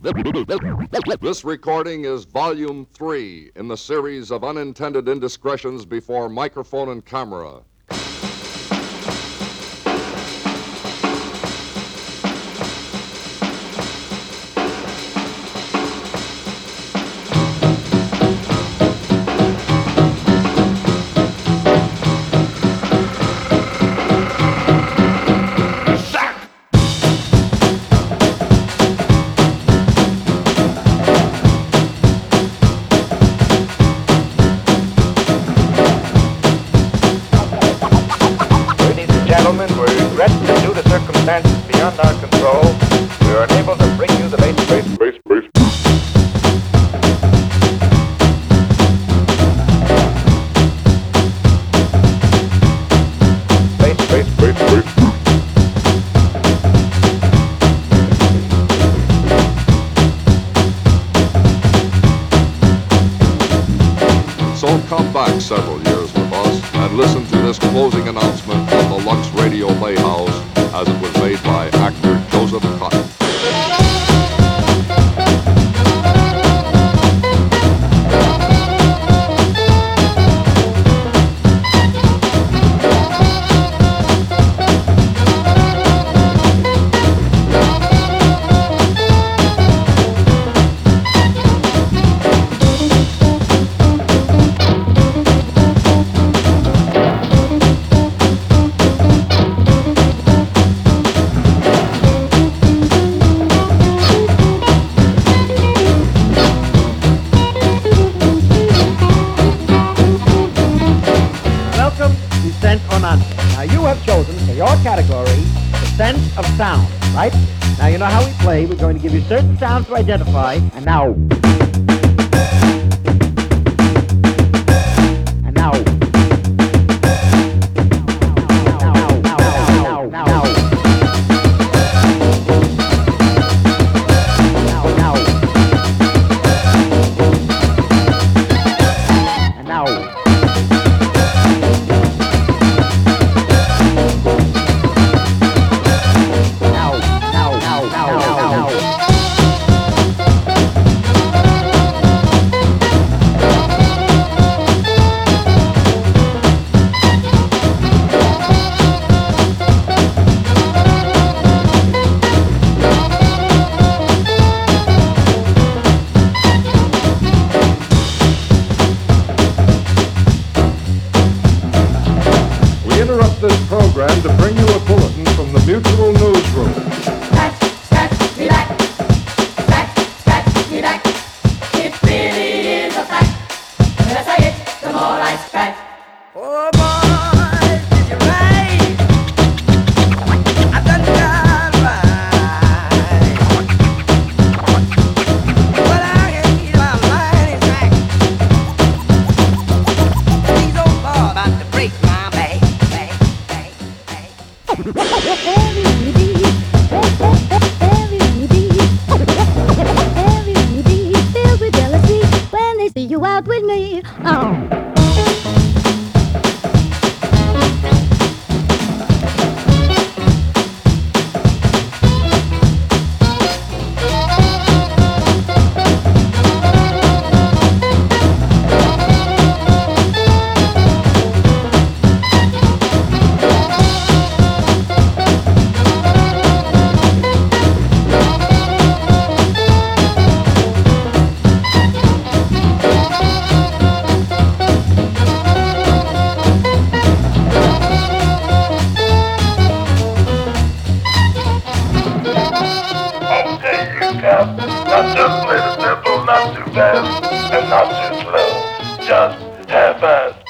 This recording is volume 3 in the series of unintended indiscretions before microphone and camera. Gentlemen, we regret that due to circumstances beyond our control, we are unable to bring you the So come back several years with us and listen to this closing announcement from the Lux Radio Playhouse as it was made by actor Joseph Cotton. Scent or nonsense. Now you have chosen for your category the sense of sound, right? Now you know how we play. We're going to give you certain sounds to identify, and now. And now. Interrupt this program to bring you a bulletin from the Mutual Newsroom. Scratch me back. Scratch me back. It really is a fact. The less I hit, the more I scratch. Oh boy, did you right? I done got right. But I can keep my mind intact. These old boys about to break my back. Everybody filled with jealousy when they see you out with me. Oh. Not just play the tempo, not too fast and not too slow. Just half-assed.